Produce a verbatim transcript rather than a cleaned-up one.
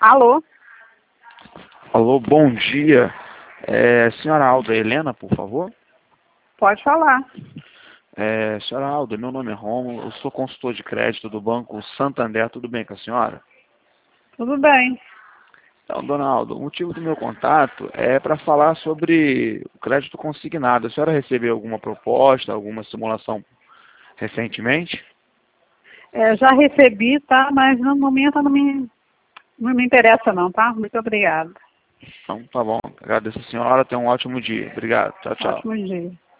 Alô? Alô, bom dia. É, senhora Alda Helena, por favor? Pode falar. É, senhora Alda, meu nome é Romulo, eu sou consultor de crédito do Banco Santander, tudo bem com a senhora? Tudo bem. Então, dona Alda, o motivo do meu contato é para falar sobre o crédito consignado. A senhora recebeu alguma proposta, alguma simulação recentemente? É, já recebi, tá? Mas no momento não me, não me interessa não, tá? Muito obrigada. Então, tá bom. Agradeço a senhora, tenha um ótimo dia. Obrigado. Tchau, tchau. Ótimo dia.